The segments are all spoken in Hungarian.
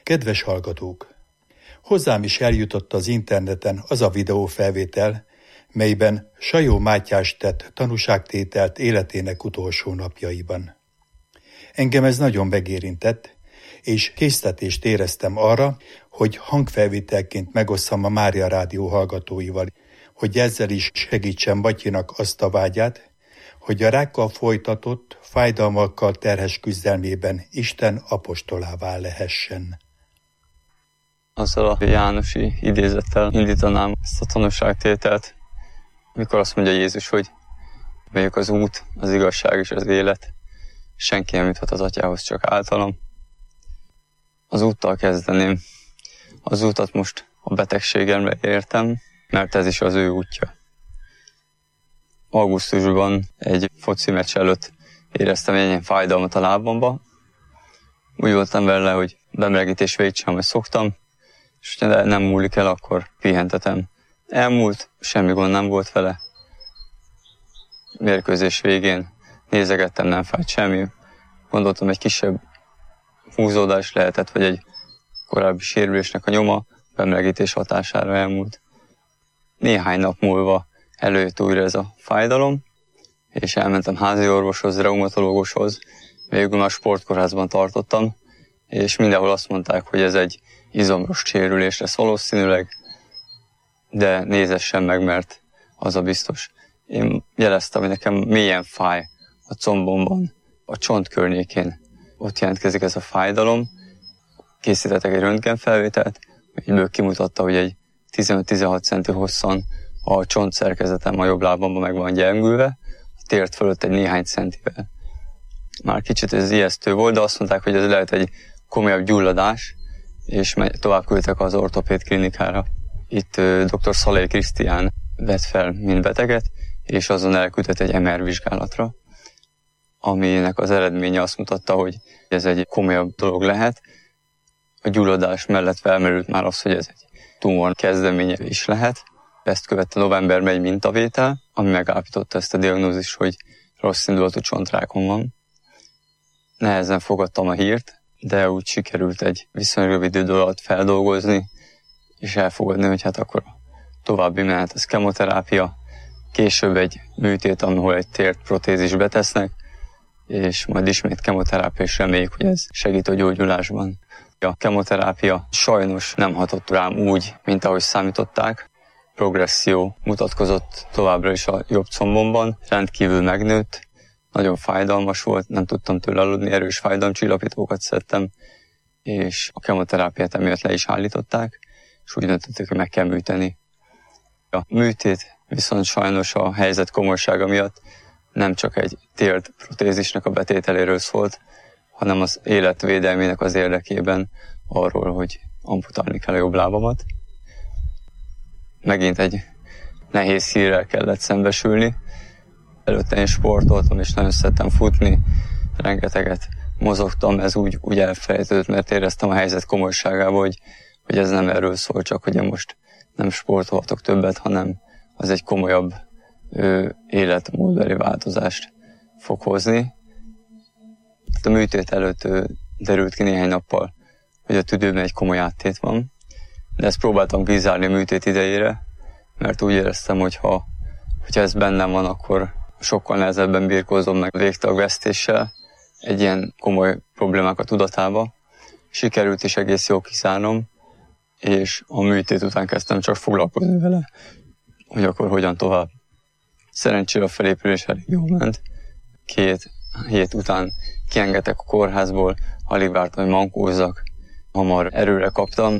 Kedves hallgatók! Hozzám is eljutott az interneten az a videófelvétel, melyben Sajó Mátyás tett tanúságtételt életének utolsó napjaiban. Engem ez nagyon megérintett, és késztetést éreztem arra, hogy hangfelvételként megosszam a Mária Rádió hallgatóival, hogy ezzel is segítsem Batyinak azt a vágyát, hogy a rákkal folytatott, fájdalmakkal terhes küzdelmében Isten apostolává lehessen. Azzal a jánosi idézettel indítanám ezt a tanúságtételt, mikor azt mondja Jézus, hogy melyik az út, az igazság és az élet, senki nem juthat az Atyához, csak általam. Az úttal kezdeném. Az útat most a betegségemre értem, mert ez is az ő útja. Augusztusban egy foci meccs előtt éreztem egy ilyen fájdalmat a lábamba. Úgy voltam vele, hogy bemelegítés végig csinálom, hogy szoktam, és ha nem múlik el, akkor pihentetem. Elmúlt, semmi gond nem volt vele. Mérkőzés végén nézegettem, nem fájt semmi. Gondoltam, egy kisebb húzódás lehetett, vagy egy korábbi sérülésnek a nyoma, bemelegítés hatására elmúlt. Néhány nap múlva előjött újra ez a fájdalom, és elmentem házi orvoshoz, reumatológushoz, végül már sportkórházban tartottam, és mindenhol azt mondták, hogy ez egy izomrost sérülés lesz valószínűleg, de nézessen meg, mert az a biztos. Én jeleztem, hogy nekem mélyen fáj a combomban, a csont környékén. Ott jelentkezik ez a fájdalom. Készítettek egy röntgenfelvételt, amiből kimutatta, hogy egy 15-16 centi hosszan a csontszerkezetem a jobb lábamban meg van gyengülve, a tért fölött egy néhány centivel. Már kicsit ez ijesztő volt, de azt mondták, hogy ez lehet egy komolyabb gyulladás, és tovább küldtek az ortopéd klinikára. Itt dr. Szalai Krisztián vett fel mint beteget, és azon elküldött egy MR vizsgálatra, aminek az eredménye azt mutatta, hogy ez egy komolyabb dolog lehet. A gyulladás mellett felmerült már az, hogy ez egy tumor kezdeménye is lehet. Ezt követte novemberben egy mintavétel, ami megállapította ezt a diagnózist, hogy rossz indulatú csontrákon van. Nehezen fogadtam a hírt, de úgy sikerült egy viszonylag rövid idő alatt feldolgozni, és elfogadni, hogy hát akkor további menet az kemoterápia, később egy műtét, ahol egy térprotézis betesznek, és majd ismét kemoterápia, és reméljük, hogy ez segít a gyógyulásban. A kemoterápia sajnos nem hatott rám úgy, mint ahogy számították. Progresszió mutatkozott továbbra is a jobb combomban, rendkívül megnőtt, nagyon fájdalmas volt, nem tudtam tőle aludni, erős fájdalomcsillapítókat szedtem, és a kemoterápiát emiatt le is állították, és úgy döntötték, hogy meg kell műteni. A műtét viszont sajnos a helyzet komolysága miatt nem csak egy térprotézisnek a betételéről szólt, hanem az életvédelmének az érdekében arról, hogy amputálni kell a jobb lábamat. Megint egy nehéz hírrel kellett szembesülni. Előtte én sportoltam, és nagyon szerettem futni, rengeteget mozogtam, ez úgy elfelejtődött, mert éreztem a helyzet komolyságából, hogy ez nem erről szól, csak hogy én most nem sportolhatok többet, hanem az egy komolyabb életmódbeli változást fog hozni. A műtét előtt derült ki néhány nappal, hogy a tüdőben egy komoly áttét van, de ezt próbáltam kizárni a műtét idejére, mert úgy éreztem, hogyha ez bennem van, akkor sokkal nehezebben birkózom meg végtagvesztéssel, egy ilyen komoly problémákat tudatába. Sikerült is egész jól kizárnom, és a műtét után kezdtem csak foglalkozni vele, hogy akkor hogyan tovább. Szerencsére a felépülés elég jól ment. 2 hét után kiengedtek a kórházból, alig vártam, hogy mankózzak. Hamar erőre kaptam.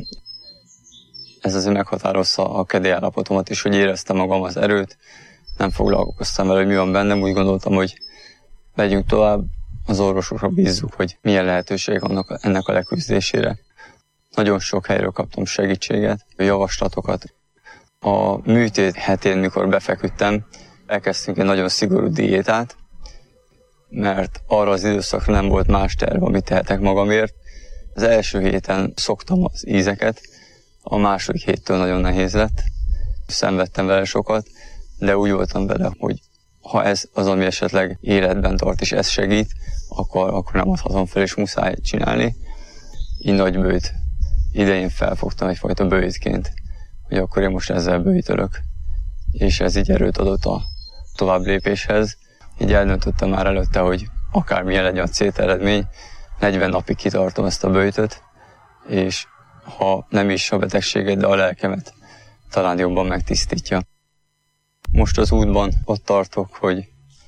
Ez azért meghatározza a kedélyállapotomat is, hogy éreztem magam az erőt. Nem foglalkoztam vele, hogy mi van bennem. Úgy gondoltam, hogy megyünk tovább, az orvosokra bízzuk, hogy milyen lehetőségek vannak ennek a leküzdésére. Nagyon sok helyről kaptam segítséget, javaslatokat. A műtét hetén, mikor befeküdtem, elkezdtünk egy nagyon szigorú diétát, mert arra az időszakra nem volt más terv, amit tehetek magamért. Az első héten szoktam az ízeket, a második héttől nagyon nehéz lett. Szenvedtem vele sokat, de úgy voltam vele, hogy ha ez az, ami esetleg életben tart, és ez segít, akkor nem adhatom fel, és muszáj csinálni. Így nagybőjt idején felfogtam egyfajta bőjtként, hogy akkor én most ezzel bőjtölök. És ez így erőt adott a tovább lépéshez. Így eldöntöttem már előtte, hogy akármilyen legyen a céteredmény, 40 napig kitartom ezt a bőjtöt, és ha nem is a betegséget, de a lelkemet talán jobban megtisztítja. Most az útban ott tartok, hogy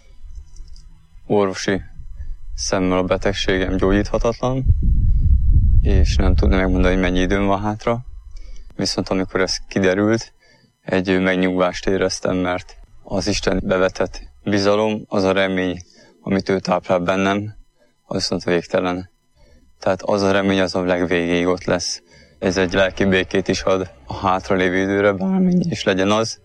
orvosi szemmel a betegségem gyógyíthatatlan, és nem tudni megmondani, hogy mennyi időm van hátra. Viszont amikor ez kiderült, egy megnyugvást éreztem, mert az Isten bevetett bizalom, az a remény, amit ő táplál bennem, az viszont végtelen. Tehát az a remény az a legvégéig ott lesz. Ez egy lelki békét is ad a hátralévő időre, bármennyi is legyen az.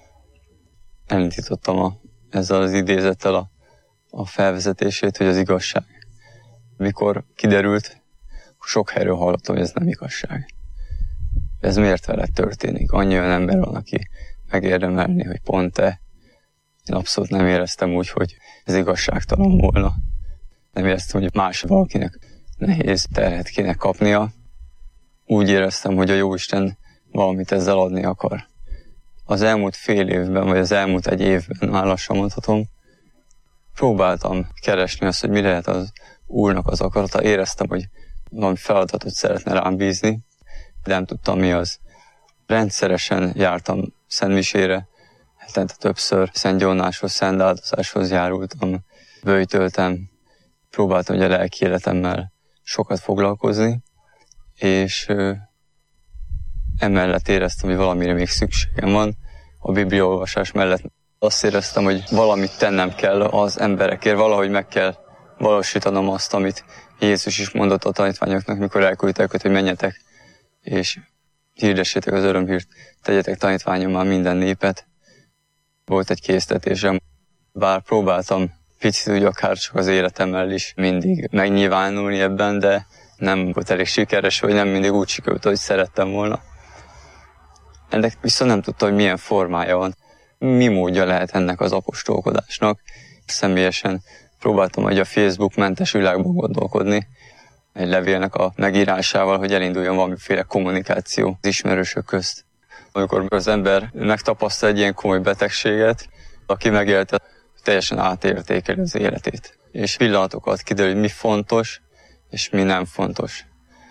Elindítottam ezzel az idézettel a felvezetését, hogy az igazság. Mikor kiderült, sok helyről hallottam, hogy ez nem igazság. Ez miért veled történik? Annyi olyan ember van, aki megérdemelni, hogy pont te. Én abszolút nem éreztem úgy, hogy ez igazságtalan volna. Nem éreztem, hogy más valakinek nehéz terhet kéne kapnia. Úgy éreztem, hogy a Jóisten valamit ezzel adni akar. Az elmúlt fél évben, vagy az elmúlt egy évben, már lassan mondhatom, próbáltam keresni azt, hogy mi lehet az Úrnak az akarata. Éreztem, hogy valami feladatot szeretne rám bízni, de nem tudtam, mi az. Rendszeresen jártam szentmisére, hetente többször szentgyónáshoz, szentáldozáshoz járultam, böjtöltem, próbáltam ugye a lelki életemmel sokat foglalkozni, és emellett éreztem, hogy valamire még szükségem van. A bibliaolvasás mellett azt éreztem, hogy valamit tennem kell az emberekért, valahogy meg kell valósítanom azt, amit Jézus is mondott a tanítványoknak, mikor elküldtek őt, hogy menjetek, és hirdessétek az örömhírt, tegyetek tanítványommá minden népet. Volt egy késztetésem, bár próbáltam picit úgy akár csak az életemmel is mindig megnyilvánulni ebben, de nem volt elég sikeres, vagy nem mindig úgy sikerült, hogy szerettem volna. Ennek viszont nem tudtam, hogy milyen formája van, mi módja lehet ennek az apostolkodásnak. Személyesen próbáltam, hogy a Facebook mentes világban gondolkodni, egy levélnek a megírásával, hogy elinduljon valamiféle kommunikáció az ismerősök közt. Amikor az ember megtapasztal egy ilyen komoly betegséget, aki megélte, teljesen átértékeli az életét. És pillanatokat kiderül, hogy mi fontos, és mi nem fontos.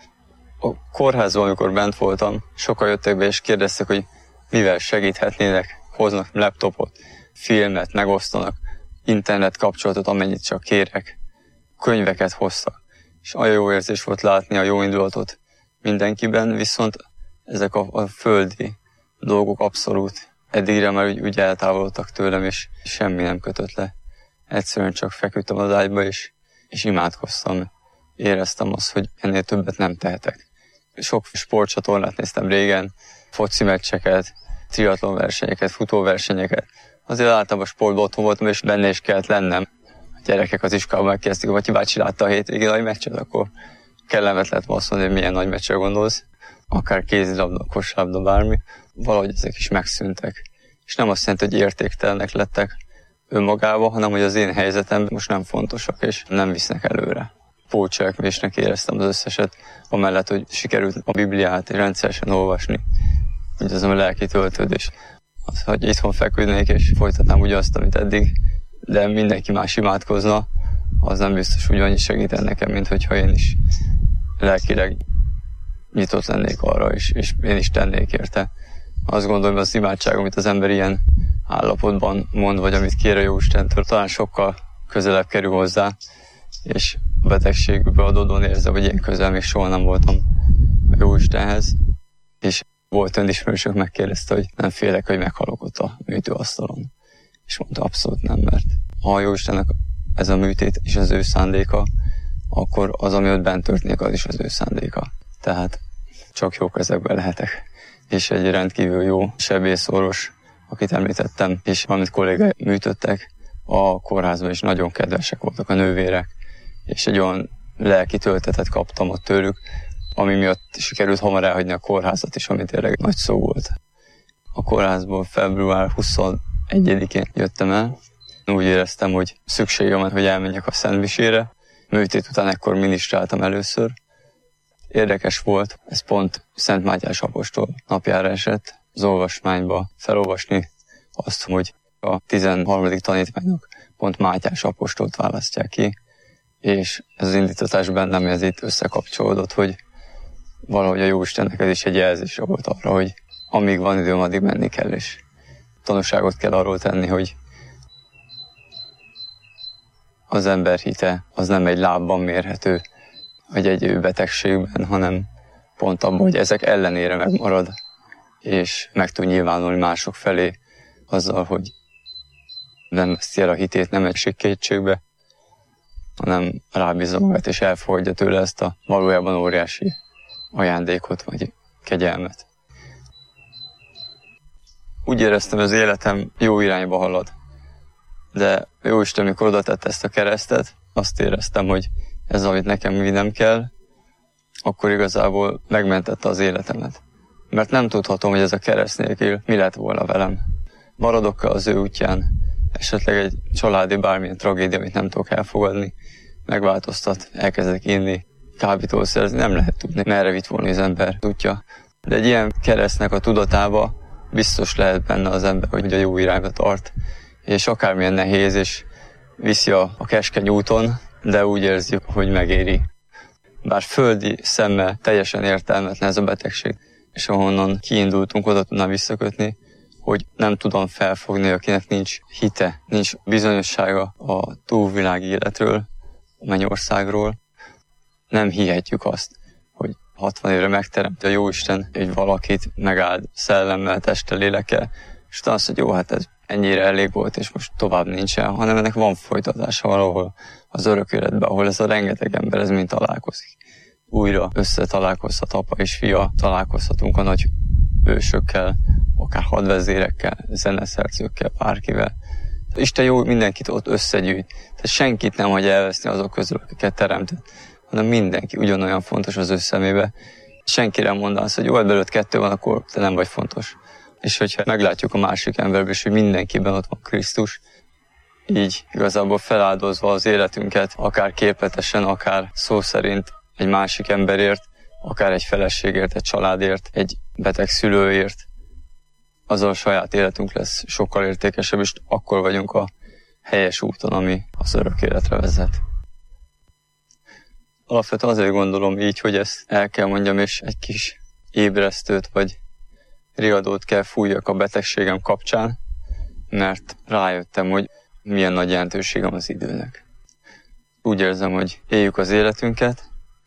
A kórházban, amikor bent voltam, sokan jöttek be és kérdeztek, hogy mivel segíthetnének, hoznak laptopot, filmet, megosztanak, internet kapcsolatot, amennyit csak kérek. Könyveket hoztak. És olyan jó érzés volt látni a jó indulatot mindenkiben, viszont ezek a földi dolgok abszolút eddigre már úgy eltávolodtak tőlem, és semmi nem kötött le. Egyszerűen csak feküdtem az ágyba, és imádkoztam. Éreztem azt, hogy ennél többet nem tehetek. Sok sportcsatornát néztem régen, foci meccseket, triatlon versenyeket, futóversenyeket. Azért általában sportban otthon voltam, és benne is kellett lennem. A gyerekek az iskolában megkérdezték, hogy Matyi bácsi látta a hétvégén nagy meccset, akkor kellemet lett azt mondani, hogy milyen nagy meccsre gondolsz. Akár kézilabda, kosárlabda, bármi. Valahogy ezek is megszűntek. És nem azt jelenti, hogy értéktelenek lettek önmagában, hanem hogy az én helyzetem most nem fontosak, és nem visznek előre. Pótcselekvésnek éreztem az összeset, amellett, hogy sikerült a Bibliát rendszeresen olvasni. Úgy az a lelki töltődés. Az, hogy itthon feküdnék és folytatnám ugyanazt, amit eddig, de mindenki más imádkozna, az nem biztos, hogy annyi segítene nekem, mint hogyha én is lelkileg nyitott lennék arra, és én is tennék érte. Azt gondolom, hogy az imádság, amit az ember ilyen állapotban mond, vagy amit kér a Jóistentől, talán sokkal közelebb kerül hozzá, és a betegségből adódóan érzem, hogy ilyen közel még soha nem voltam a Jóistenhez. És volt önismerősök, megkérdezte, hogy nem félek, hogy meghalok ott a műtőasztalon. És mondta, abszolút nem, mert ha a Jóistennek ez a műtét és az ő szándéka, akkor az, ami ott bent történik, az is az ő szándéka. Tehát csak jó kezekben lehetek. És egy rendkívül jó sebészorvos, akit említettem, és valamint kollégái műtöttek, a kórházban is nagyon kedvesek voltak a nővérek, és egy olyan lelki töltetet kaptam ott tőlük, ami miatt sikerült hamar elhagyni a kórházat is, ami tényleg nagy szó volt. A kórházból február 21-én jöttem el. Úgy éreztem, hogy szükségem van, hogy elmenjek a szentmisére. Műtét után ekkor minisztráltam először, Érdekes volt, ez pont Szent Mátyás apostol napjára esett, az olvasmányba felolvasni azt, hogy a 13. tanítványok pont Mátyás apostolt választják ki, és ez az indítatás bennem ez itt összekapcsolódott, hogy valahogy a Jóistennek ez is egy jelzése volt arra, hogy amíg van időm, addig menni kell, és tanúságot kell arról tenni, hogy az ember hite az nem egy lábban mérhető, vagy egy betegségben, hanem pont abban, hogy ezek ellenére megmarad, és meg tud nyilvánulni mások felé azzal, hogy nem veszi el a hitét, nem esik kétségbe, hanem rábízza magát, és elfogadja tőle ezt a valójában óriási ajándékot, vagy kegyelmet. Úgy éreztem, hogy az életem jó irányba halad. De Jóisten, amikor oda tette ezt a keresztet, azt éreztem, hogy ez, amit nekem vinnem kell, akkor igazából megmentette az életemet. Mert nem tudhatom, hogy ez a kereszt nélkül mi lett volna velem. Maradok-e az ő útján, esetleg egy családi bármilyen tragédia, amit nem tudok elfogadni, megváltoztat, elkezdek inni, kábítószerezni, nem lehet tudni, merre vitt volna az ember útja. De egy ilyen keresztnek a tudatába biztos lehet benne az ember, hogy a jó irányba tart, és akármilyen nehéz, és viszi a keskeny úton, de úgy érzi, hogy megéri. Bár földi szemmel teljesen értelmetlen ez a betegség, és ahonnan kiindultunk, oda tudnám visszakötni, hogy nem tudom felfogni, akinek nincs hite, nincs bizonyossága a túlvilági életről, a mennyországról. Nem hihetjük azt, hogy 60 évre megteremti a Jóisten egy valakit, megáld szellemmel, testtel, lélekkel, és utána azt, hogy jó, hát ez ennyire elég volt, és most tovább nincsen, hanem ennek van folytatása valahol az örök életben, ahol ez a rengeteg ember ez mind találkozik. Újra összetalálkozhat apa és fia, találkozhatunk a nagy ősökkel, akár hadvezérekkel, zeneszerzőkkel, bárkivel. Isten jó, mindenkit ott összegyűjt. Tehát senkit nem hagy elveszni azok közül, akiket teremtett, hanem mindenki ugyanolyan fontos az ő szemébe. Senkire mondasz, hogy jó, belőled 2 van, akkor te nem vagy fontos. És hogyha meglátjuk a másik emberből is, hogy mindenkiben ott van Krisztus, így igazából feláldozva az életünket, akár képletesen, akár szó szerint egy másik emberért, akár egy feleségért, egy családért, egy beteg szülőért, azzal a saját életünk lesz sokkal értékesebb, és akkor vagyunk a helyes úton, ami az örök életre vezet. Alapvetően azért gondolom így, hogy ezt el kell mondjam, és egy kis ébresztőt vagy riadót kell fújjak a betegségem kapcsán, mert rájöttem, hogy milyen nagy jelentőségem az időnek. Úgy érzem, hogy éljük az életünket,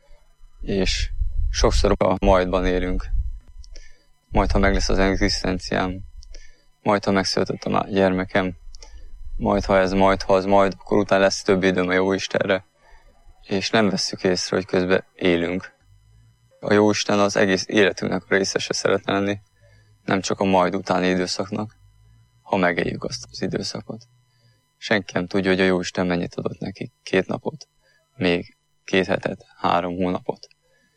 és sokszor a majdban élünk. Majd, ha meg lesz az egzisztenciám, majd, ha megszületett a gyermekem, majd, ha ez majd, ha az majd, akkor utána lesz több időm a Jóistenre, és nem vesszük észre, hogy közben élünk. A Jóisten az egész életünknek a részese szeretne lenni, nem csak a majd utáni időszaknak, ha megéljük azt az időszakot. Senki nem tudja, hogy a Jóisten mennyit adott neki. 2 napot, még 2 hetet, 3 hónapot.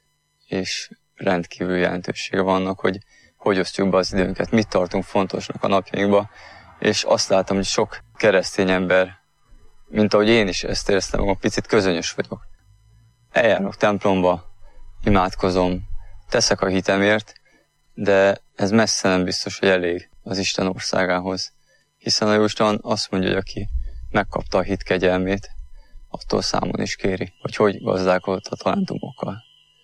És rendkívül jelentősége vannak, hogy osztjuk be az időnket, mit tartunk fontosnak a napjainkba, és azt látom, hogy sok keresztény ember, mint ahogy én is ezt éreztem magam, picit közönyös vagyok. Eljárok templomba, imádkozom, teszek a hitemért, de ez messze nem biztos, hogy elég az Isten országához. Hiszen a Jóisten azt mondja, hogy aki megkapta a hit kegyelmét, attól számon is kéri, hogy gazdálkodott a talentumokkal.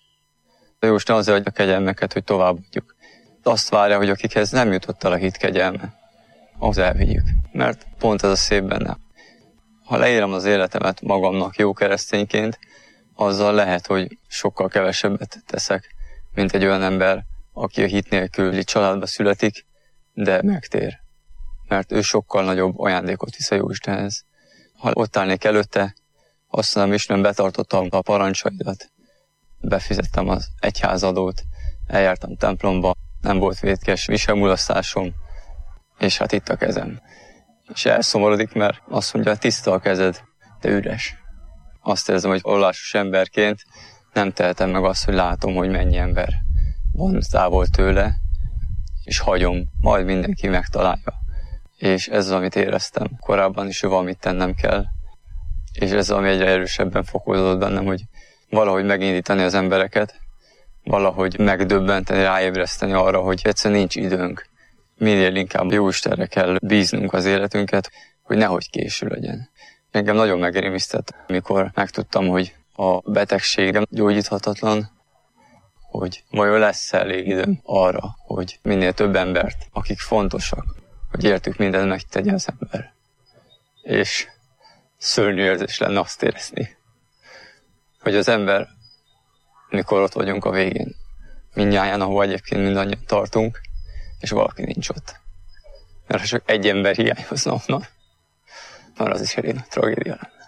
A Jóisten azért adja a kegyelmeket, hogy továbbadjuk. Azt várja, hogy akikhez nem jutott el a hit kegyelme, ahhoz elvigyük. Mert pont ez a szép benne. Ha leírem az életemet magamnak jó keresztényként, azzal lehet, hogy sokkal kevesebbet teszek, mint egy olyan ember, aki a hit nélküli családba születik, de megtér. Mert ő sokkal nagyobb ajándékot visz a Jóistenhez. Ha ott állnék előtte, azt mondom, Isten, betartottam a parancsaidat, befizettem az egyházadót, eljártam templomba, nem volt vétkes viselmulasztásom, és hát itt a kezem. És elszomorodik, mert azt mondja, tiszta a kezed, de üres. Azt érzem, hogy vallásos emberként nem tehetem meg azt, hogy látom, hogy mennyi ember van távol tőle, és hagyom, majd mindenki megtalálja. És ez az, amit éreztem korábban is, hogy valamit tennem kell. És ez az, ami egyre erősebben fokozódott bennem, hogy valahogy megindítani az embereket, valahogy megdöbbenteni, ráébreszteni arra, hogy egyszerűen nincs időnk. Minél inkább Jóistenre kell bíznunk az életünket, hogy nehogy késő legyen. Engem nagyon megrémisztett, amikor megtudtam, hogy a betegségem gyógyíthatatlan, hogy vajon lesz elég időm arra, hogy minél több embert, akik fontosak, hogy értük mindent megtegye az ember. És szörnyű érzés lenne azt érezni, hogy az ember, mikor ott vagyunk a végén, mindnyáján, ahol egyébként mindannyian tartunk, és valaki nincs ott. Mert ha csak egy ember hiányozna onnan, már az is elég nagy tragédia lenne.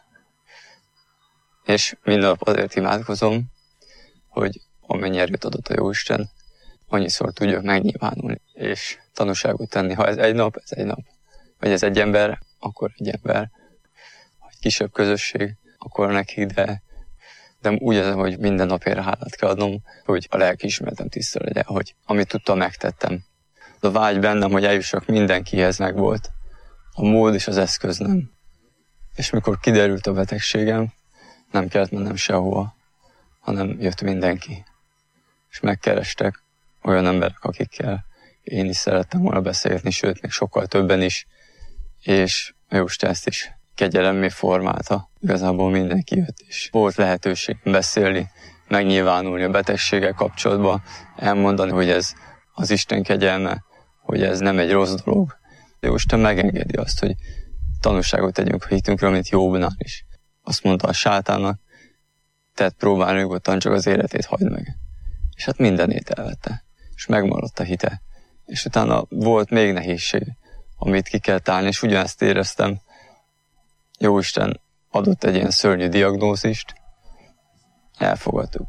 És minden nap azért imádkozom, hogy amennyi erőt adott a Jóisten, annyiszor tudjak megnyilvánulni, és tanúságot tenni. Ha ez egy nap, ez egy nap. Vagy ez egy ember, akkor egy ember. Ha egy kisebb közösség, akkor neki, de úgy érzem, hogy minden napért hálát kell adnom, hogy a lelkiismeretem tiszta legyen, hogy amit tudtam, megtettem. A vágy bennem, hogy eljussak mindenkihez megvolt. A mód és az eszköz nem. És mikor kiderült a betegségem, nem kellett mennem sehova, hanem jött mindenki. És megkerestek olyan emberek, akikkel én is szerettem volna beszélgetni, sőt, még sokkal többen is, és a Jóisten ezt is kegyelemmé formálta. Igazából mindenki jött, és volt lehetőség beszélni, megnyilvánulni a betegséggel kapcsolatban, elmondani, hogy ez az Isten kegyelme, hogy ez nem egy rossz dolog. De Jóisten megengedi azt, hogy tanúságot tegyünk a hitünkről, mint Jóbnál is. Azt mondta a sátánnak, tehát próbálni nyugodtan, csak az életét hagyd meg. És hát mindenét elvette, és megmaradt a hite. És utána volt még nehézség, amit ki kell állni, és ugyanezt éreztem. Jóisten adott egy ilyen szörnyű diagnózist, elfogadtuk.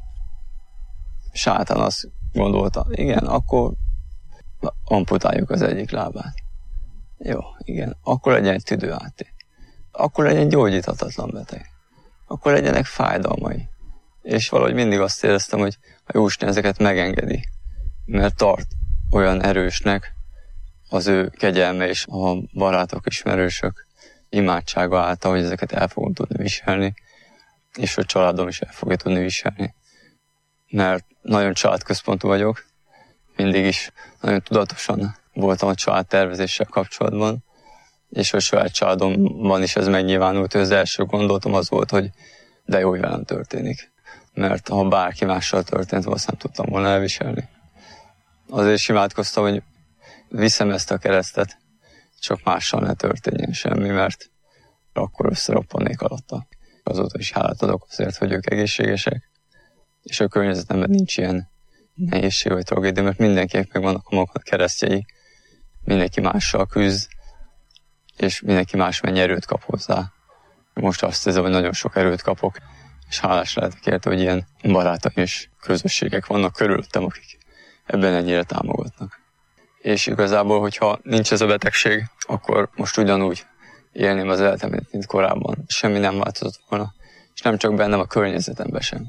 Sátán azt gondolta, igen, akkor amputáljuk az egyik lábát. Jó, igen, akkor legyen egy tüdőáttét. Akkor legyen gyógyíthatatlan beteg. Akkor legyenek fájdalmai. És valahogy mindig azt éreztem, hogy a Jóisten ezeket megengedi, mert tart olyan erősnek az ő kegyelme és a barátok, ismerősök imádsága által, hogy ezeket el fogom tudni viselni, és hogy családom is el fogja tudni viselni. Mert nagyon családközpontú vagyok, mindig is nagyon tudatosan voltam a családtervezéssel kapcsolatban, és a saját családomban is ez megnyilvánult, hogy az első gondolatom az volt, hogy de jó, hogy velem történik. Mert ha bárki mással történt, valószínűleg tudtam volna elviselni. Azért is imádkoztam, hogy viszem ezt a keresztet, csak mással ne történjen semmi, mert akkor összeroppannék alatta. Azóta is hálát adok azért, hogy ők egészségesek, és a környezetemben nincs ilyen nehézség vagy tragédia, mert mindenkinek megvannak a maga keresztjei, mindenki mással küzd, és mindenki más mennyi erőt kap hozzá. Most azt érzem, hogy nagyon sok erőt kapok, és hálás lehetek érte, hogy ilyen barátaim és közösségek vannak körülöttem, akik ebben ennyire támogatnak. És igazából, hogyha nincs ez a betegség, akkor most ugyanúgy élném az életemet, mint korábban. Semmi nem változott volna, és nem csak bennem, a környezetemben sem.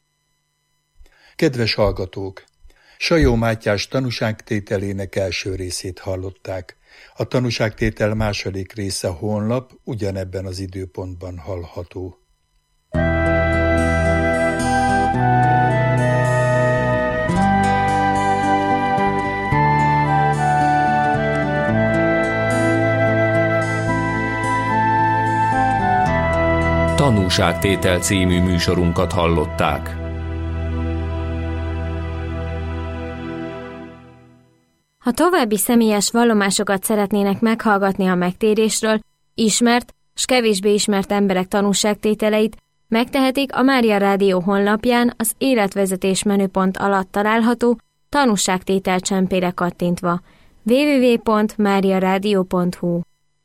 Kedves hallgatók! Sajó Mátyás tanúságtételének első részét hallották. A tanúságtétel második része holnap ugyanebben az időpontban hallható. Tanúságtétel című műsorunkat hallották. Ha további személyes vallomásokat szeretnének meghallgatni a megtérésről, ismert s kevésbé ismert emberek tanúságtételeit, megtehetik a Mária Rádió honlapján az életvezetés menüpont alatt található tanúságtétel csempére kattintva. www.mariaradio.hu.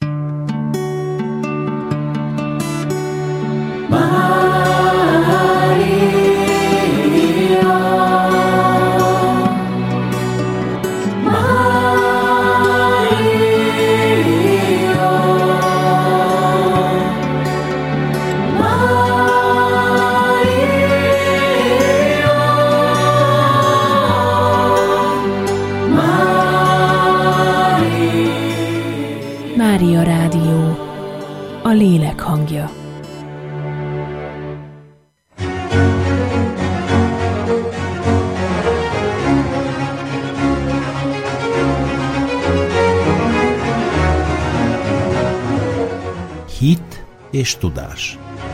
Mária Rádió, a lélek hangja. hit és tudás.